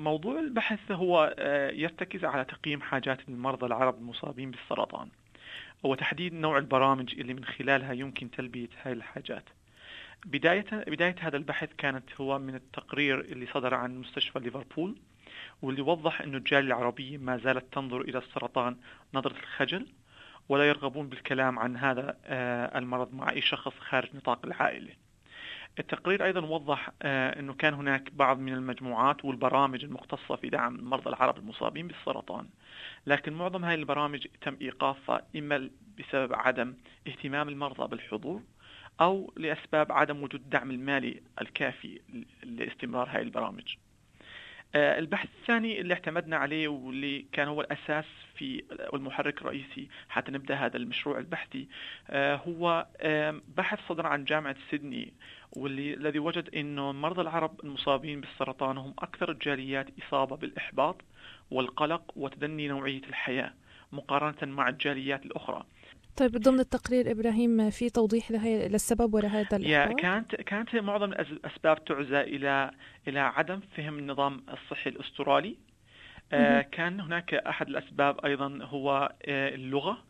موضوع البحث هو يرتكز على تقييم حاجات المرضى العرب المصابين بالسرطان، وتحديد نوع البرامج اللي من خلالها يمكن تلبية هذه الحاجات. بداية هذا البحث كانت هو من التقرير اللي صدر عن مستشفى ليفربول، واللي وضح أن الجالية العربية ما زالت تنظر إلى السرطان نظرة الخجل، ولا يرغبون بالكلام عن هذا المرض مع أي شخص خارج نطاق العائلة. التقرير أيضا وضح أنه كان هناك بعض من المجموعات والبرامج المختصة في دعم المرضى العرب المصابين بالسرطان، لكن معظم هذه البرامج تم إيقافها إما بسبب عدم اهتمام المرضى بالحضور، أو لأسباب عدم وجود الدعم المالي الكافي لاستمرار هذه البرامج. البحث الثاني اللي اعتمدنا عليه واللي كان هو الأساس في والمحرك الرئيسي حتى نبدأ هذا المشروع البحثي هو بحث صدر عن جامعة سيدني، الذي وجد أنه مرضى العرب المصابين بالسرطان هم أكثر الجاليات إصابة بالإحباط والقلق وتدني نوعية الحياة مقارنة مع الجاليات الأخرى. طيب ضمن التقرير إبراهيم في توضيح للسبب وراء هذا الإحباط؟ كانت معظم الأسباب تعزى إلى عدم فهم النظام الصحي الأسترالي. كان هناك أحد الأسباب أيضا هو اللغة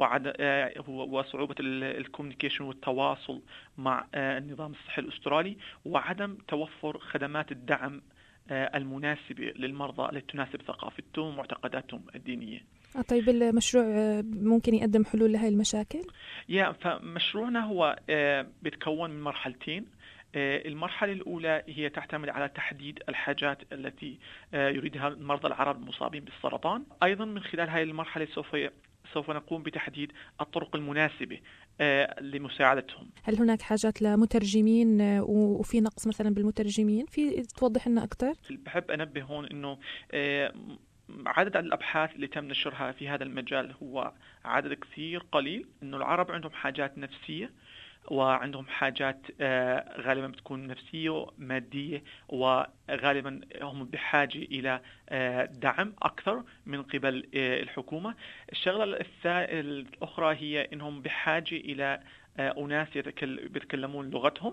وصعوبة الكوميونيكيشن والتواصل مع النظام الصحي الأسترالي، وعدم توفر خدمات الدعم المناسبة للمرضى التي تناسب ثقافتهم ومعتقداتهم الدينية. طيب المشروع ممكن يقدم حلول لهذه المشاكل؟ فمشروعنا هو بيتكون من مرحلتين. المرحلة الأولى هي تعتمد على تحديد الحاجات التي يريدها المرضى العرب المصابين بالسرطان. أيضا من خلال هذه المرحلة سوف نقوم بتحديد الطرق المناسبة لمساعدتهم. هل هناك حاجات لمترجمين وفي نقص مثلا بالمترجمين؟ في توضح لنا أكثر؟ بحب أنبه هون أنه عدد الأبحاث اللي تم نشرها في هذا المجال هو عدد كثير قليل. أنه العرب عندهم حاجات نفسية، وعندهم حاجات غالبا بتكون نفسية مادية، وغالبا هم بحاجة إلى دعم أكثر من قبل الحكومة. الشغلة الأخرى هي أنهم بحاجة إلى أناس يتكلمون لغتهم،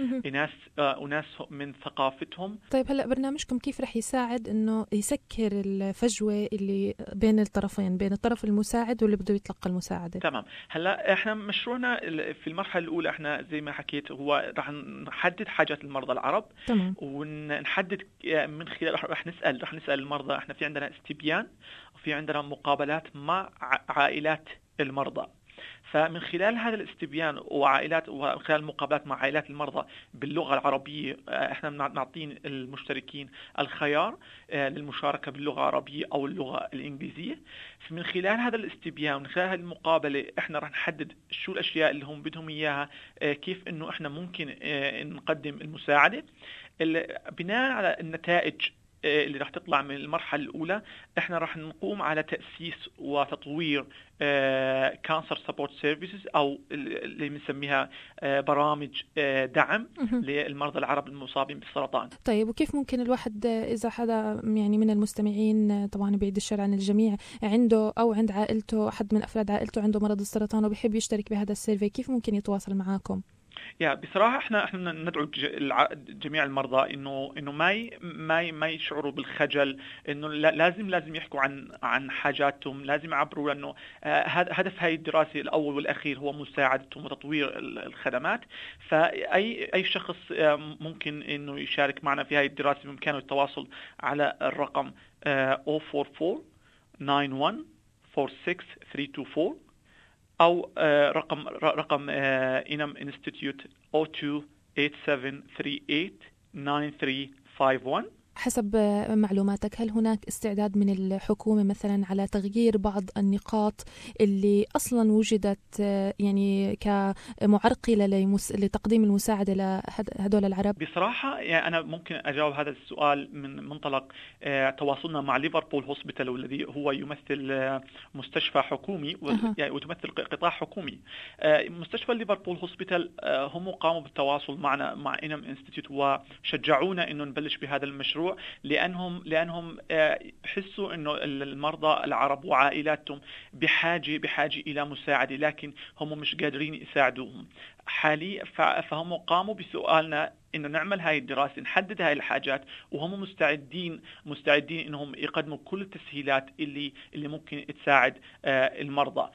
أناس من ثقافتهم. طيب هلأ برنامجكم كيف رح يساعد إنه يسكر الفجوة اللي بين الطرفين، بين الطرف المساعد واللي بده يتلقى المساعدة؟ تمام. هلأ إحنا مشروعنا في المرحلة الأولى إحنا زي ما حكيت هو رح نحدد حاجات المرضى العرب. تمام. ونحدد من خلال رح نسأل المرضى. إحنا في عندنا استبيان وفي عندنا مقابلات مع عائلات المرضى. فمن خلال هذا الاستبيان وخلال المقابلات مع عائلات المرضى باللغة العربية، احنا نعطين المشتركين الخيار للمشاركة باللغة العربية أو اللغة الإنجليزية. فمن خلال هذا الاستبيان ومن خلال هذه المقابلة احنا راح نحدد شو الأشياء اللي هم بدهم إياها، كيف إنه احنا ممكن نقدم المساعدة. بناء على النتائج اللي راح تطلع من المرحلة الأولى، احنا راح نقوم على تأسيس وتطوير Cancer Support Services أو اللي بنسميها برامج دعم للمرضى العرب المصابين بالسرطان. طيب وكيف ممكن الواحد إذا حدا يعني من المستمعين، طبعا بعيد الشر عن الجميع، عنده أو عند عائلته أحد من أفراد عائلته عنده مرض السرطان وبيحب يشترك بهذا السيرفي، كيف ممكن يتواصل معاكم؟ بصراحة احنا ندعو جميع المرضى انه ما يشعروا بالخجل، انه لازم يحكوا عن حاجاتهم، لازم يعبروا، لانه هدف هاي الدراسة الاول والاخير هو مساعدتهم وتطوير الخدمات. فاي شخص ممكن انه يشارك معنا في هاي الدراسة بامكانه التواصل على الرقم 044 91 46 324 أو رقم إنم إنستيتيوت 0287389351. حسب معلوماتك، هل هناك استعداد من الحكومة مثلا على تغيير بعض النقاط اللي أصلا وجدت يعني كمعرقلة لتقديم المساعدة لهدول العرب؟ بصراحة يعني أنا ممكن أجاوب هذا السؤال من منطلق تواصلنا مع ليفربول هوسبيتال، والذي هو يمثل مستشفى حكومي وتمثل قطاع حكومي. مستشفى ليفربول هوسبيتال هم قاموا بالتواصل معنا مع إنم إنستيتيوت وشجعونا إنه نبلش بهذا المشروع، الموضوع لأنهم حسوا إنه المرضى العرب وعائلاتهم بحاجة إلى مساعدة، لكن هم مش قادرين يساعدوهم حاليا. فهم قاموا بسؤالنا إنه نعمل هاي الدراسة، نحدد هاي الحاجات، وهم مستعدين إنهم يقدموا كل التسهيلات اللي ممكن تساعد المرضى.